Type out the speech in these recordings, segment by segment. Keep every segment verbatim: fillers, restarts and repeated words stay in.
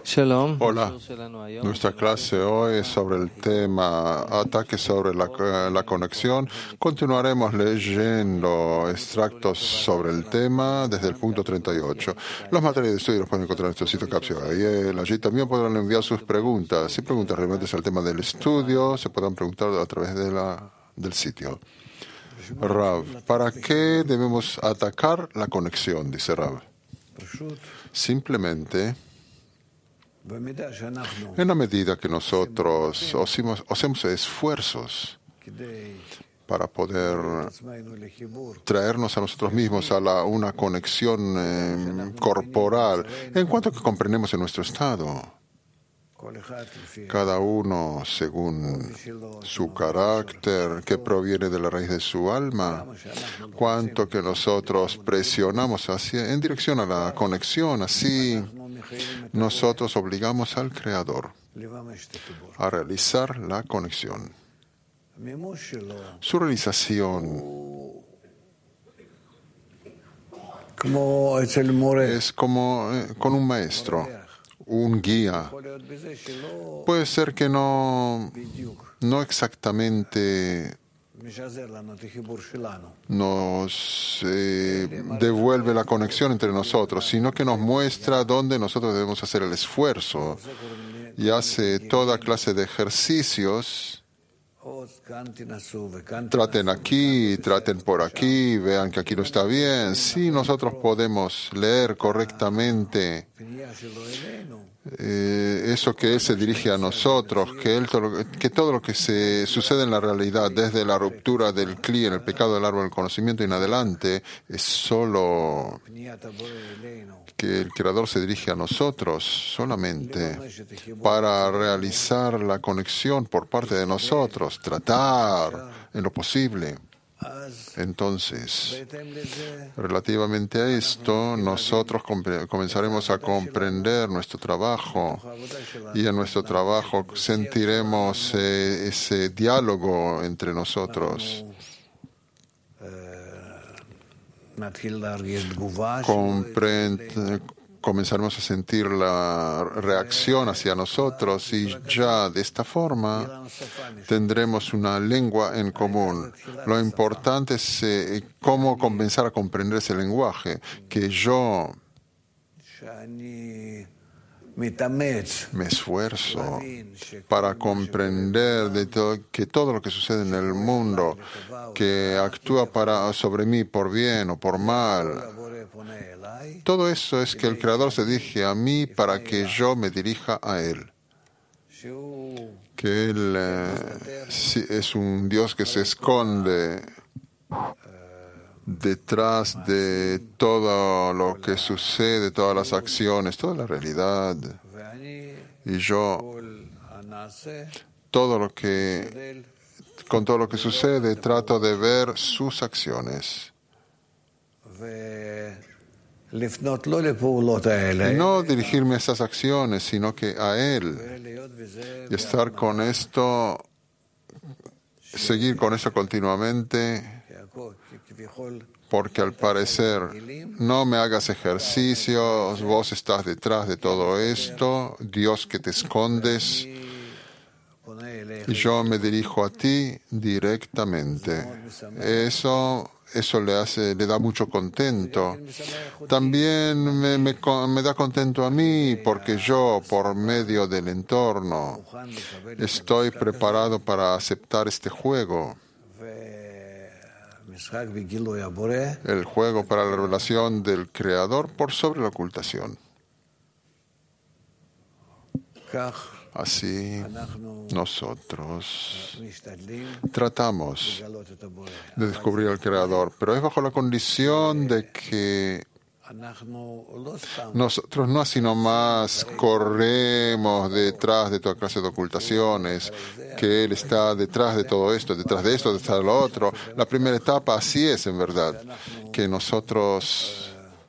Shalom. Hola, nuestra clase hoy es sobre el tema ataques sobre la, la conexión. Continuaremos leyendo extractos sobre el tema desde el punto treinta y ocho. Los materiales de estudio los pueden encontrar en nuestro sitio Capsule. Y allí también podrán enviar sus preguntas. Si preguntas relevantes al tema del estudio, se podrán preguntar a través de la, del sitio. Rav, ¿para qué debemos atacar la conexión? Dice Rav. Simplemente, en la medida que nosotros hacemos, hacemos esfuerzos para poder traernos a nosotros mismos a la, una conexión eh, corporal, en cuanto que comprendemos en nuestro estado, cada uno según su carácter que proviene de la raíz de su alma, cuanto que nosotros presionamos hacia, en dirección a la conexión, así nosotros obligamos al Creador a realizar la conexión. Su realización es como eh, con un maestro, un guía. Puede ser que no, no exactamente nos eh, devuelve la conexión entre nosotros, sino que nos muestra dónde nosotros debemos hacer el esfuerzo y hace toda clase de ejercicios. Traten aquí, traten por aquí, vean que aquí no está bien. Si nosotros podemos leer correctamente eh, eso que Él se dirige a nosotros, que, él, que todo lo que se sucede en la realidad, desde la ruptura del cli en el pecado del árbol del conocimiento y en adelante, es solo que el Creador se dirige a nosotros solamente para realizar la conexión por parte de nosotros, tratar en lo posible. Entonces, relativamente a esto, nosotros comenzaremos a comprender nuestro trabajo y en nuestro trabajo sentiremos eh, ese diálogo entre nosotros. Comprend Comenzaremos a sentir la reacción hacia nosotros y ya de esta forma tendremos una lengua en común. Lo importante es eh, cómo comenzar a comprender ese lenguaje, que yo me esfuerzo para comprender de todo, que todo lo que sucede en el mundo, que actúa para, sobre mí por bien o por mal, todo eso es que el Creador se dirige a mí para que yo me dirija a Él. Que Él eh, es un Dios que se esconde detrás de todo lo que sucede, todas las acciones, toda la realidad. Y yo, todo lo que, con todo lo que sucede, trato de ver sus acciones. Y no dirigirme a esas acciones, sino que a Él. Y estar con esto, seguir con eso continuamente, porque al parecer no me hagas ejercicios, vos estás detrás de todo esto, Dios que te escondes, y yo me dirijo a ti directamente. Eso, eso le hace, le da mucho contento. También me, me, me da contento a mí, porque yo, por medio del entorno, estoy preparado para aceptar este juego. El juego para la revelación del Creador por sobre la ocultación. Así nosotros tratamos de descubrir al Creador, pero es bajo la condición de que nosotros no así nomás corremos detrás de toda clase de ocultaciones, que Él está detrás de todo esto, detrás de esto, detrás de lo otro. La primera etapa así es en verdad, que nosotros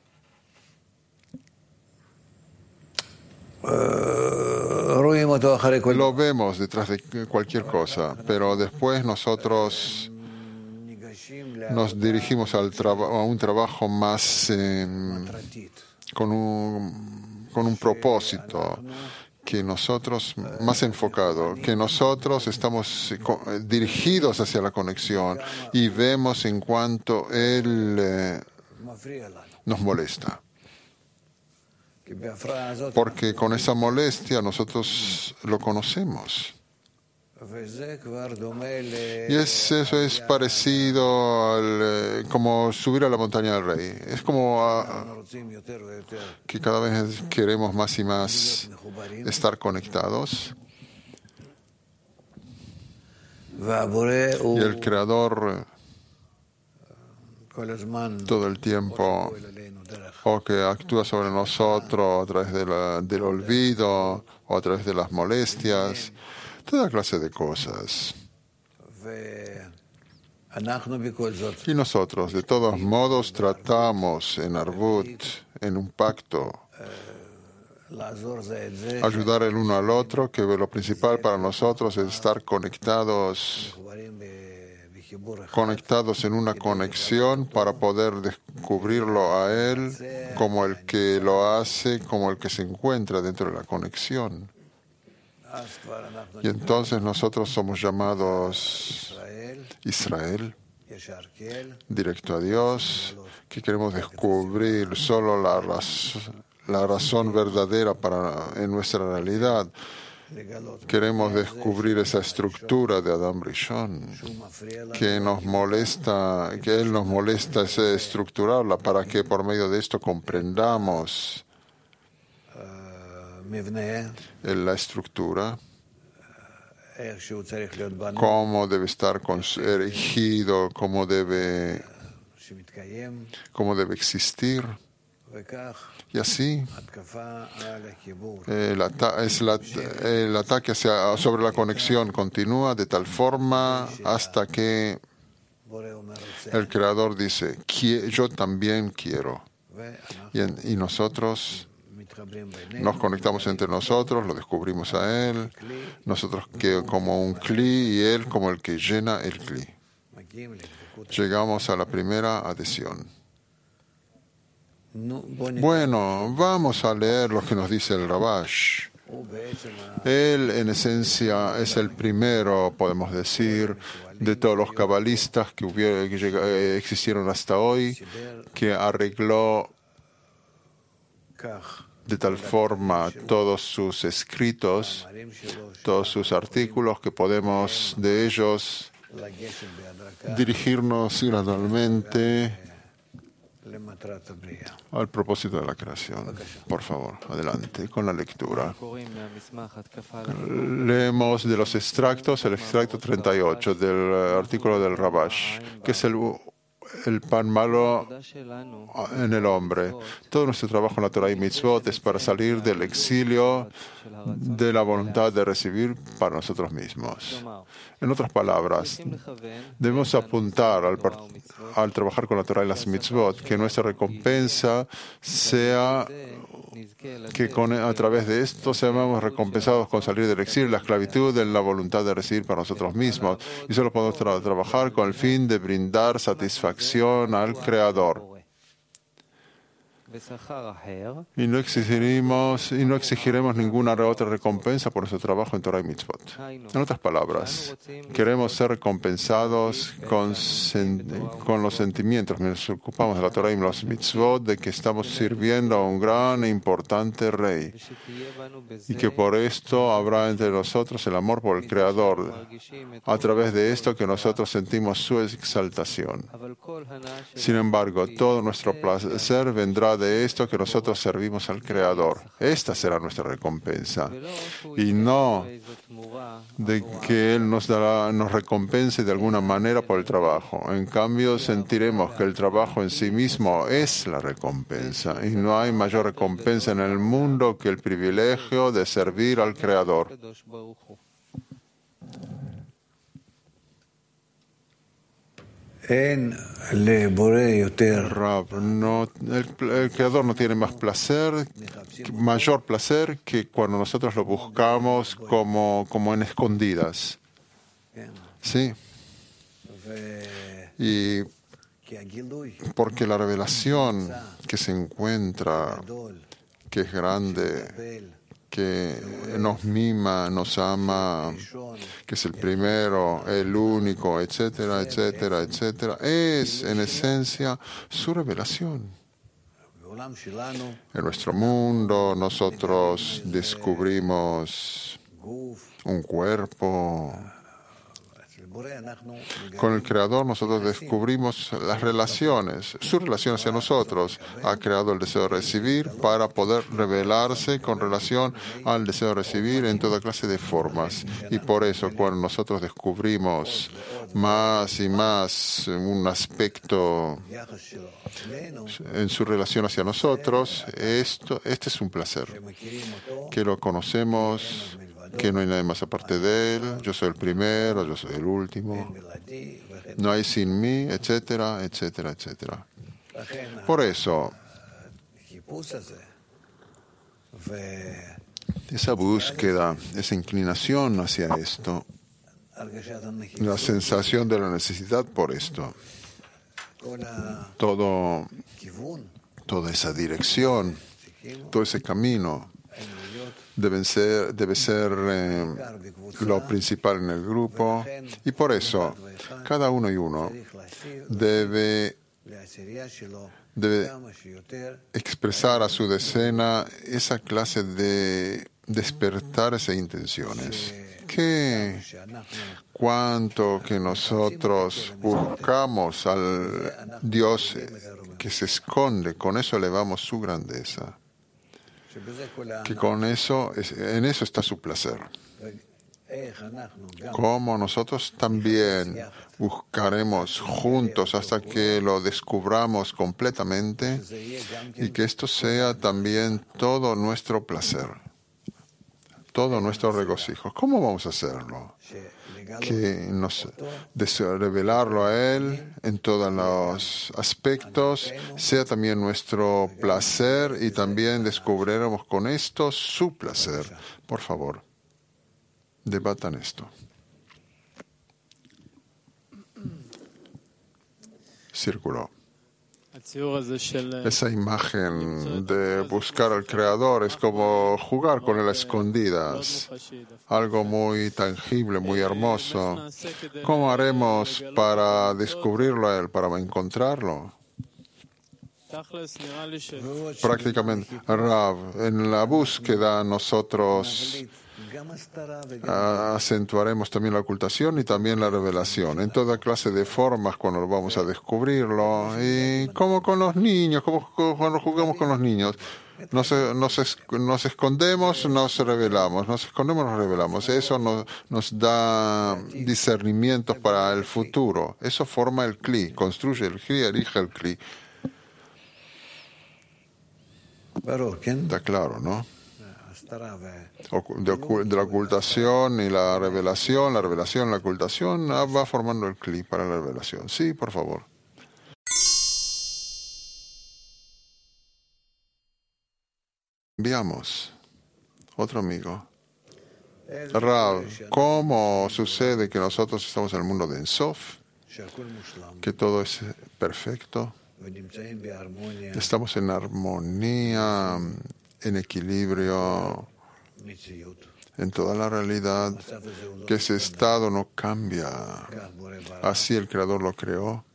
lo vemos detrás de cualquier cosa, pero después nosotros nos dirigimos al traba- a un trabajo más eh, con un con un propósito, que nosotros, más enfocado, que nosotros estamos dirigidos hacia la conexión y vemos en cuanto Él eh, nos molesta. Porque con esa molestia nosotros lo conocemos. Y es, eso es parecido al, eh, como subir a la montaña del rey. Es como a, que cada vez queremos más y más estar conectados. Y el Creador todo el tiempo o que actúa sobre nosotros a través de la, del olvido o a través de las molestias, toda clase de cosas. Y nosotros, de todos modos, tratamos en Arvut, en un pacto, ayudar el uno al otro, que lo principal para nosotros es estar conectados, conectados en una conexión para poder descubrirlo a Él como el que lo hace, como el que se encuentra dentro de la conexión. Y entonces nosotros somos llamados Israel, directo a Dios, que queremos descubrir solo la, raz la razón verdadera para, en nuestra realidad. Queremos descubrir esa estructura de Adam Rishon, que nos molesta, que Él nos molesta ese estructurarla para que por medio de esto comprendamos la estructura, cómo debe estar erigido, cómo debe, cómo debe existir. Y así el, ata es la, el ataque hacia, sobre la conexión continúa de tal forma hasta que el Creador dice, yo también quiero. Y, en, y nosotros nos conectamos entre nosotros, lo descubrimos a Él, nosotros que como un cli y Él como el que llena el cli. Llegamos a la primera adhesión. Bueno, vamos a leer lo que nos dice el Rabash. Él, en esencia, es el primero, podemos decir, de todos los cabalistas que, hubiera, que llega, eh, existieron hasta hoy, que arregló de tal forma todos sus escritos, todos sus artículos, que podemos de ellos dirigirnos gradualmente al propósito de la creación. Por favor, adelante con la lectura. Leemos de los extractos el extracto treinta y ocho del artículo del Rabash, que es el, el pan malo en el hombre. Todo nuestro trabajo en la Torah y Mitzvot es para salir del exilio de la voluntad de recibir para nosotros mismos. En otras palabras, debemos apuntar al, al trabajar con la Torah y las mitzvot, que nuestra recompensa sea que con, a través de esto seamos recompensados con salir del exilio, la esclavitud, de la voluntad de recibir para nosotros mismos. Y solo podemos tra trabajar con el fin de brindar satisfacción al Creador. Y no exigiremos, y no exigiremos ninguna otra recompensa por nuestro trabajo en Torah y Mitzvot. En otras palabras, queremos ser recompensados con, con los sentimientos, mientras nos ocupamos de la Torah y los Mitzvot, de que estamos sirviendo a un gran e importante Rey. Y que por esto habrá entre nosotros el amor por el Creador, a través de esto que nosotros sentimos su exaltación. Sin embargo, todo nuestro placer vendrá de de esto que nosotros servimos al Creador. Esta será nuestra recompensa. Y no de que Él nos dará, nos recompense de alguna manera por el trabajo. En cambio, sentiremos que el trabajo en sí mismo es la recompensa. Y no hay mayor recompensa en el mundo que el privilegio de servir al Creador. Rab, no, el, el Creador no tiene más placer, mayor placer que cuando nosotros lo buscamos como, como en escondidas. Sí. Y porque la revelación que se encuentra, que es grande, que nos mima, nos ama, que es el primero, el único, etcétera, etcétera, etcétera, es en esencia su revelación. En nuestro mundo nosotros descubrimos un cuerpo. Con el Creador nosotros descubrimos las relaciones, su relación hacia nosotros. Ha creado el deseo de recibir para poder revelarse con relación al deseo de recibir en toda clase de formas. Y por eso cuando nosotros descubrimos más y más un aspecto en su relación hacia nosotros, esto, este es un placer, que lo conocemos, que no hay nadie más aparte de él, yo soy el primero, yo soy el último, no hay sin mí, etcétera, etcétera, etcétera. Por eso, esa búsqueda, esa inclinación hacia esto, la sensación de la necesidad por esto, todo, toda esa dirección, todo ese camino, Deben ser, debe ser eh, lo principal en el grupo, y por eso cada uno y uno debe, debe expresar a su decena esa clase de despertares e intenciones. Que cuanto que nosotros buscamos al Dios que se esconde, con eso elevamos su grandeza. Que con eso, en eso está su placer. Como nosotros también buscaremos juntos hasta que lo descubramos completamente y que esto sea también todo nuestro placer, todo nuestro regocijo. ¿Cómo vamos a hacerlo? Que nos revelarlo a Él en todos los aspectos, sea también nuestro placer y también descubriremos con esto su placer. Por favor, debatan esto. Círculo. Esa imagen de buscar al Creador es como jugar con él a escondidas, algo muy tangible, muy hermoso. ¿Cómo haremos para descubrirlo a él, para encontrarlo? Prácticamente, Rav, en la búsqueda nosotros acentuaremos también la ocultación y también la revelación, en toda clase de formas cuando vamos a descubrirlo. Y como con los niños, como cuando jugamos con los niños. Nos, nos, nos escondemos, nos revelamos, nos escondemos, nos revelamos. Eso nos, nos da discernimientos para el futuro. Eso forma el cli, construye el cli, elige el cli. Está claro, ¿no? De, de la ocultación y la revelación, la revelación, la ocultación, va formando el cli para la revelación. Sí, por favor. Enviamos otro amigo. Rav, ¿cómo sucede que nosotros estamos en el mundo de Ensof? Que todo es perfecto. Estamos en armonía, en equilibrio, en toda la realidad, que ese estado no cambia. Así el Creador lo creó.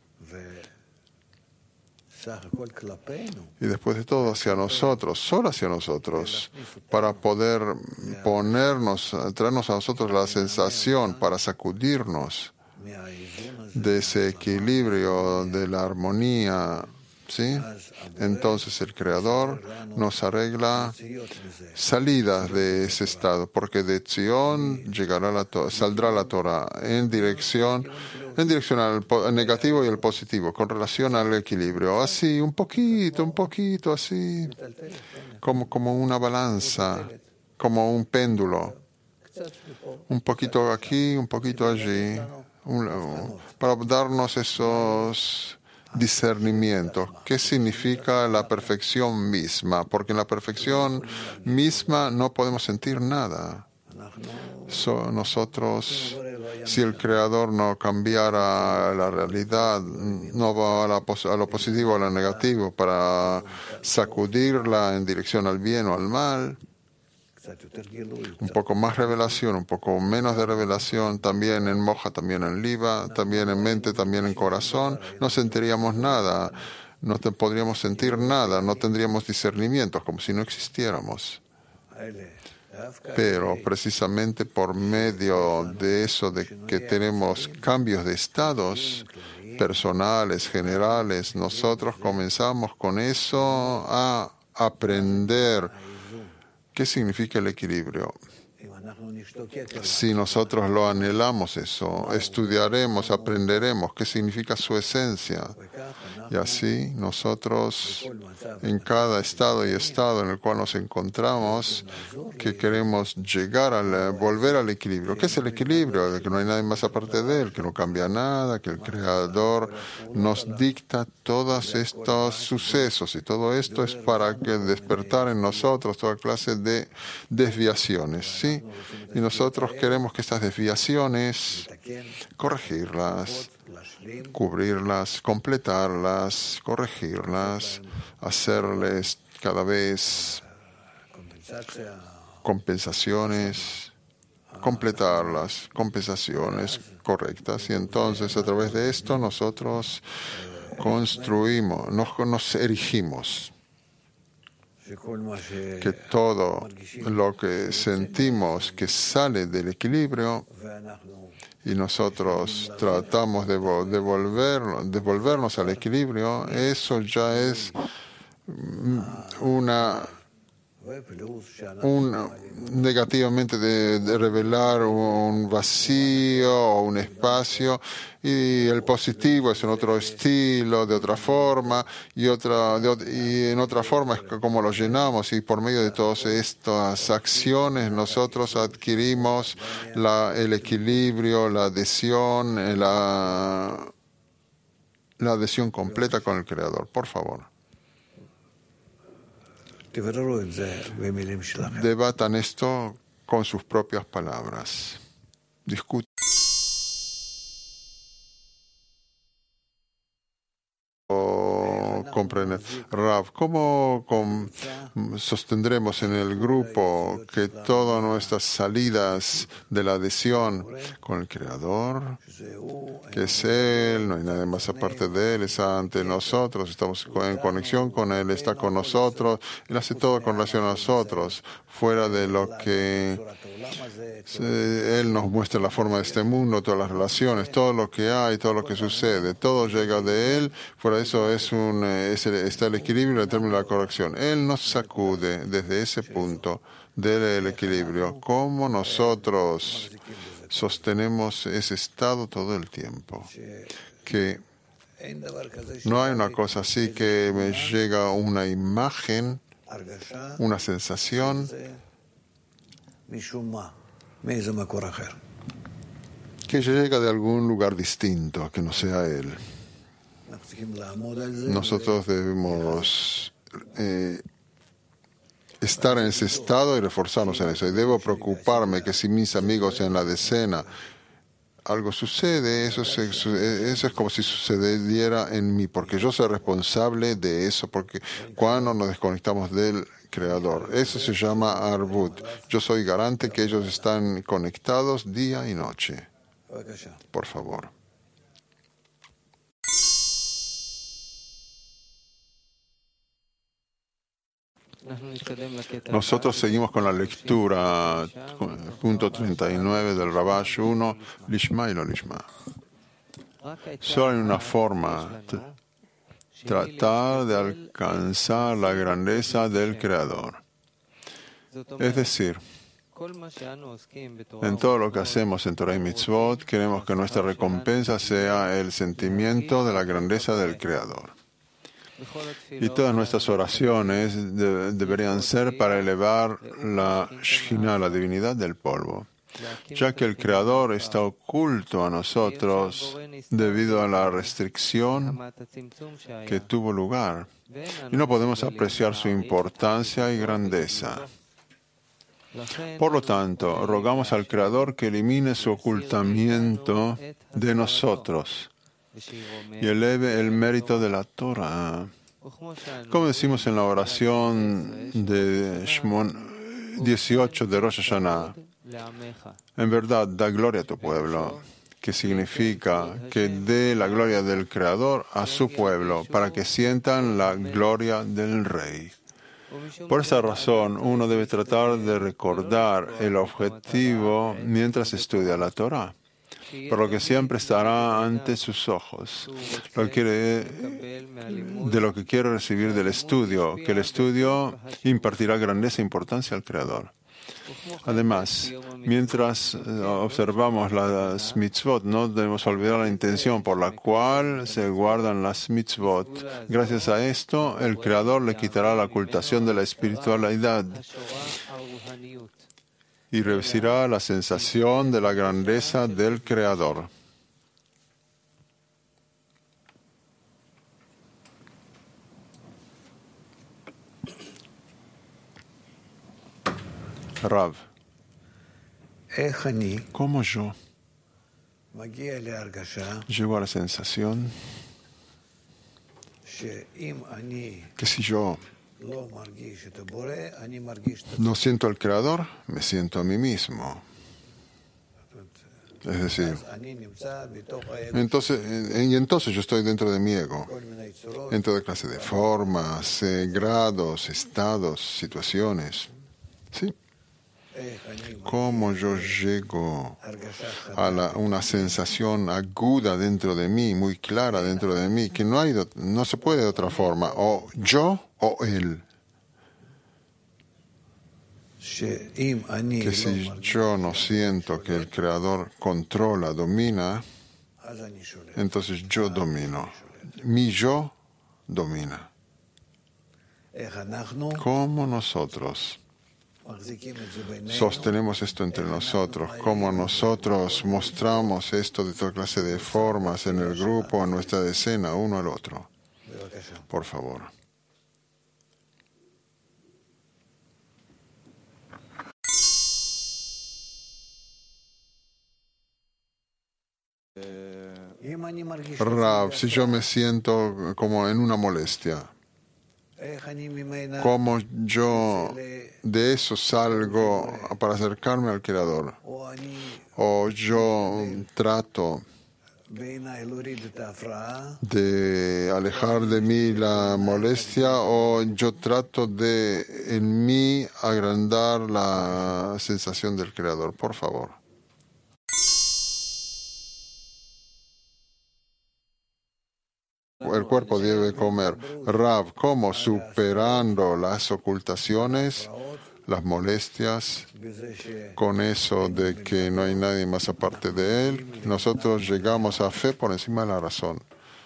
Y después de todo hacia nosotros, solo hacia nosotros, para poder ponernos, traernos a nosotros la sensación, para sacudirnos de ese equilibrio, de la armonía, ¿sí? Entonces el Creador nos arregla salidas de ese estado, porque de Zion llegará la to- saldrá la Torah en dirección, en dirección al po- negativo y al positivo, con relación al equilibrio. Así, un poquito, un poquito, así, como, como una balanza, como un péndulo. Un poquito aquí, un poquito allí, un, para darnos esos discernimiento. ¿Qué significa la perfección misma? Porque en la perfección misma no podemos sentir nada. So, nosotros Si el Creador no cambiara la realidad, no va a, la, a lo positivo o a lo negativo para sacudirla en dirección al bien o al mal, un poco más revelación, un poco menos de revelación, también en moja, también en liba, también en mente, también en corazón, no sentiríamos nada, no te podríamos sentir nada, no tendríamos discernimientos, como si no existiéramos. Pero precisamente por medio de eso, de que tenemos cambios de estados personales, generales, nosotros comenzamos con eso a aprender qué significa el equilibrio. Si nosotros lo anhelamos eso, estudiaremos, aprenderemos qué significa su esencia. Y así nosotros, en cada estado y estado en el cual nos encontramos, que queremos llegar al, volver al equilibrio. ¿Qué es el equilibrio? De que no hay nadie más aparte de él, que no cambia nada, que el Creador nos dicta todos estos sucesos. Y todo esto es para que despertar en nosotros toda clase de desviaciones, ¿sí? Y nosotros queremos que estas desviaciones, corregirlas, cubrirlas, completarlas, corregirlas, hacerles cada vez compensaciones, completarlas, compensaciones correctas. Y entonces a través de esto nosotros construimos, nos, nos erigimos. Que todo lo que sentimos que sale del equilibrio y nosotros tratamos de devolverlo, devolvernos al equilibrio, eso ya es una, un negativamente de, de revelar un vacío o un espacio, y el positivo es en otro estilo, de otra forma, y otra de, y en otra forma es como lo llenamos, y por medio de todas estas acciones nosotros adquirimos la, el equilibrio, la adhesión, la, la adhesión completa con el Creador. Por favor. Debatan esto con sus propias palabras. Discutan. Comprender. Rav, ¿cómo con, sostendremos en el grupo que todas nuestras salidas de la adhesión con el Creador, que es Él, no hay nadie más aparte de Él, es ante nosotros, estamos en conexión con Él, está con nosotros, Él hace todo con relación a nosotros, fuera de lo que Él nos muestra la forma de este mundo, todas las relaciones, todo lo que hay, todo lo que sucede, todo llega de Él, fuera de eso es un, es el, está el equilibrio en términos de la corrección. Él nos sacude desde ese punto del equilibrio, como nosotros sostenemos ese estado todo el tiempo, que no hay una cosa así que me llega una imagen, una sensación que llega de algún lugar distinto, que no sea Él. Nosotros debemos eh, estar en ese estado y reforzarnos en eso. Y debo preocuparme que si mis amigos en la decena algo sucede, eso, se, eso es como si sucediera en mí, porque yo soy responsable de eso, porque cuando nos desconectamos del Creador, eso se llama Arbut. Yo soy garante que ellos están conectados día y noche. Por favor. Nosotros seguimos con la lectura, punto treinta y nueve del Rabash uno, Lishma y lo Lishma. Solo hay una forma, tratar de alcanzar la grandeza del Creador. Es decir, en todo lo que hacemos en Torah y Mitzvot, queremos que nuestra recompensa sea el sentimiento de la grandeza del Creador. Y todas nuestras oraciones de, deberían ser para elevar la Shekhinah, la divinidad del polvo, ya que el Creador está oculto a nosotros debido a la restricción que tuvo lugar, y no podemos apreciar su importancia y grandeza. Por lo tanto, rogamos al Creador que elimine su ocultamiento de nosotros y eleve el mérito de la Torah. Como decimos en la oración de Shmon dieciocho de Rosh Hashanah, en verdad, da gloria a tu pueblo, que significa que dé la gloria del Creador a su pueblo, para que sientan la gloria del Rey. Por esta razón, uno debe tratar de recordar el objetivo mientras estudia la Torah, por lo que siempre estará ante sus ojos, lo que quiere, de lo que quiere recibir del estudio, que el estudio impartirá grandeza e importancia al Creador. Además, mientras observamos las mitzvot, no debemos olvidar la intención por la cual se guardan las mitzvot. Gracias a esto, el Creador le quitará la ocultación de la espiritualidad y recibirá la sensación de la grandeza del Creador. Rav, ¿cómo yo llego a la sensación que si yo no siento al Creador, me siento a mí mismo? Es decir, entonces, y entonces yo estoy dentro de mi ego, en toda clase de formas, eh, grados, estados, situaciones. ¿Sí? ¿Cómo yo llego a la, una sensación aguda dentro de mí, muy clara dentro de mí, que no hay, no se puede de otra forma, o yo o él? Que si yo no siento que el Creador controla, domina, entonces yo domino. Mi yo domina. ¿Cómo nosotros sostenemos esto entre nosotros? ¿Cómo nosotros mostramos esto de toda clase de formas en el grupo, en nuestra decena, uno al otro? Por favor. Rav, si yo me siento como en una molestia, ¿cómo yo de eso salgo para acercarme al Creador? ¿O yo trato de alejar de mí la molestia, o yo trato de en mí agrandar la sensación del Creador? Por favor. El cuerpo debe comer. Rav, ¿cómo superando las ocultaciones, las molestias, con eso de que no hay nadie más aparte de él, nosotros llegamos a fe por encima de la razón?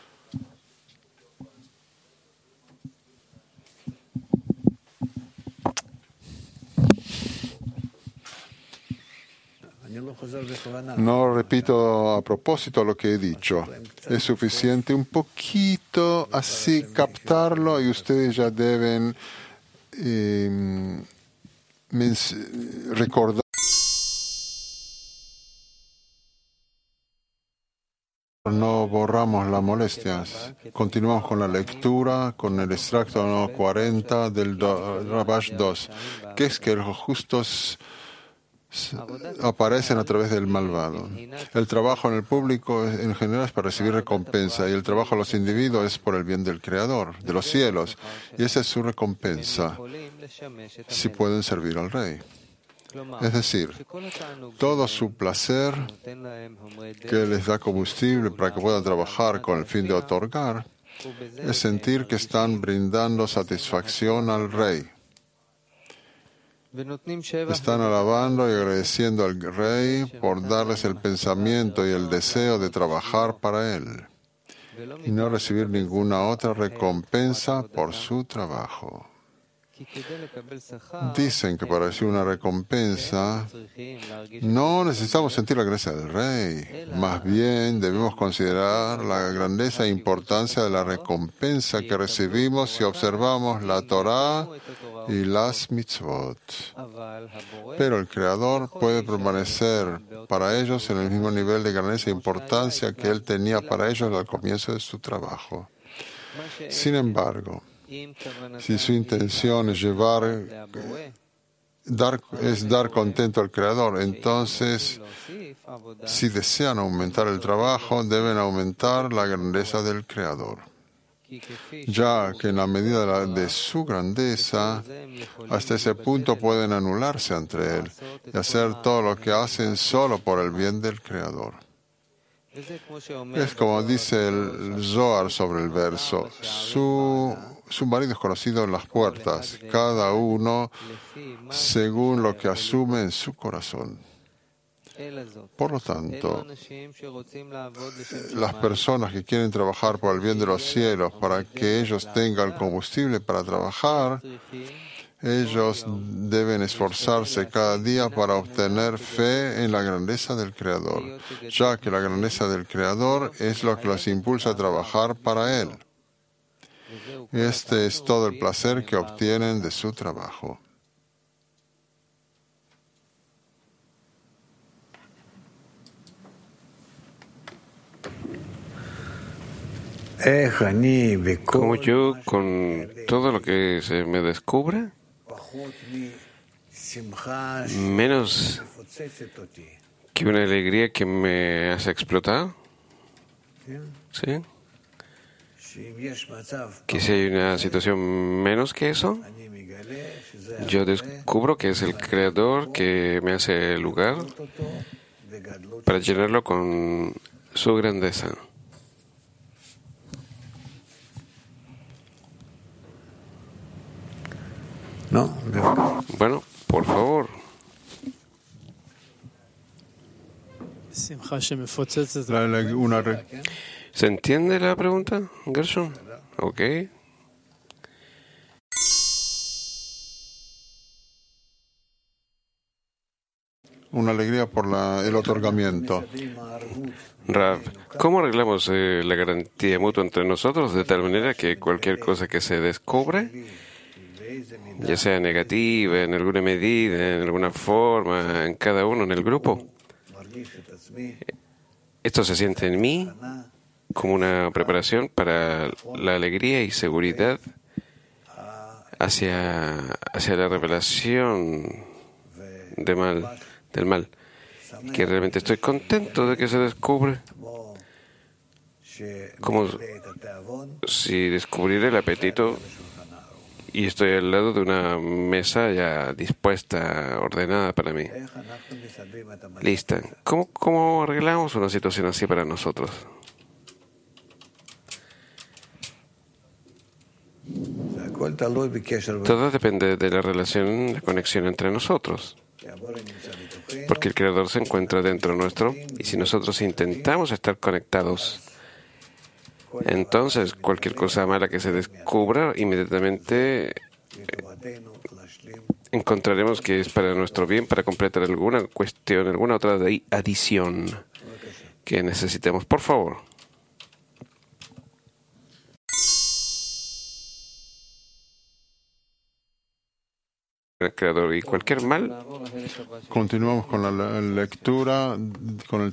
No repito a propósito lo que he dicho. Es suficiente un poquito así captarlo y ustedes ya deben eh, recordar. No borramos las molestias. Continuamos con la lectura, con el extracto cuarenta del Rabash dos, que es que los justos aparecen a través del malvado. El trabajo en el público en general es para recibir recompensa, y el trabajo de los individuos es por el bien del Creador, de los cielos, y esa es su recompensa, si pueden servir al Rey. Es decir, todo su placer que les da combustible para que puedan trabajar con el fin de otorgar es sentir que están brindando satisfacción al Rey. Están alabando y agradeciendo al Rey por darles el pensamiento y el deseo de trabajar para Él y no recibir ninguna otra recompensa por su trabajo. Dicen que para recibir una recompensa no necesitamos sentir la gracia del Rey. Más bien debemos considerar la grandeza e importancia de la recompensa que recibimos si observamos la Torá y las mitzvot. Pero el Creador puede permanecer para ellos en el mismo nivel de grandeza e importancia que Él tenía para ellos al comienzo de su trabajo. Sin embargo, si su intención es llevar, dar, es dar contento al Creador, entonces, si desean aumentar el trabajo, deben aumentar la grandeza del Creador, ya que en la medida de, la, de su grandeza, hasta ese punto pueden anularse entre Él y hacer todo lo que hacen solo por el bien del Creador. Es como dice el Zohar sobre el verso, su, su marido es conocido en las puertas, cada uno según lo que asume en su corazón. Por lo tanto, las personas que quieren trabajar por el bien de los cielos, para que ellos tengan combustible para trabajar, ellos deben esforzarse cada día para obtener fe en la grandeza del Creador, ya que la grandeza del Creador es lo que los impulsa a trabajar para Él. Este es todo el placer que obtienen de su trabajo. Como yo, con todo lo que se me descubre, menos que una alegría que me hace explotar, ¿sí? Que si hay una situación menos que eso, yo descubro que es el Creador que me hace lugar para llenarlo con su grandeza. No. Bueno, por favor. La, la, una re... ¿Se entiende la pregunta, Gershon? Ok. Una alegría por la, el otorgamiento. Rav, ¿cómo arreglamos eh, la garantía mutua entre nosotros de tal manera que cualquier cosa que se descubre, ya sea negativa, en alguna medida, en alguna forma, en cada uno en el grupo, esto se siente en mí como una preparación para la alegría y seguridad hacia, hacia la revelación de mal, del mal, que realmente estoy contento de que se descubre, como si descubriera el apetito y estoy al lado de una mesa ya dispuesta, ordenada para mí. Lista. ¿Cómo, cómo arreglamos una situación así para nosotros? Todo depende de la relación, la conexión entre nosotros. Porque el Creador se encuentra dentro nuestro y si nosotros intentamos estar conectados, entonces cualquier cosa mala que se descubra, inmediatamente eh, encontraremos que es para nuestro bien, para completar alguna cuestión, alguna otra adición que necesitemos. Por favor. El Creador y cualquier mal. Continuamos con la lectura, con el